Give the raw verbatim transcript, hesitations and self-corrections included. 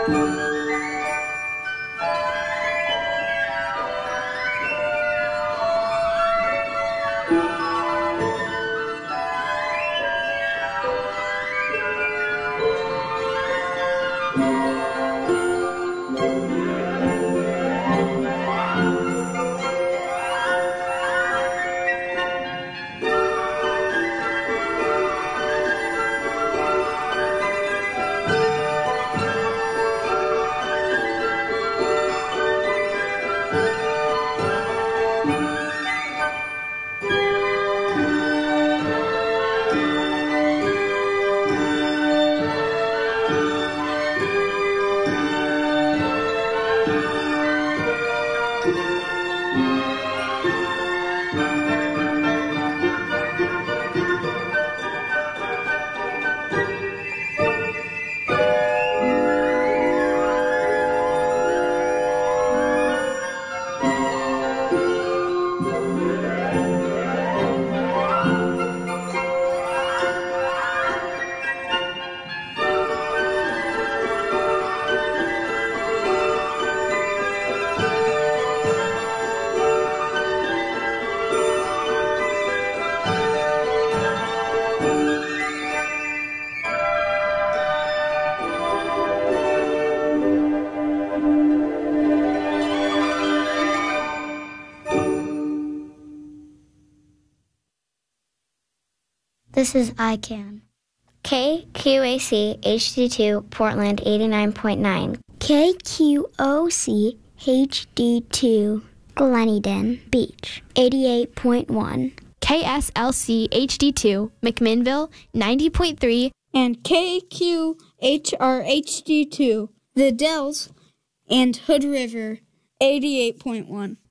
This is I CAN. K Q A C H D two Portland eighty-nine point nine. K Q O C H D two Gleneden Beach eighty-eight point one. K S L C H D two McMinnville ninety point three. And K Q H R H D two The Dells and Hood River eighty-eight point one.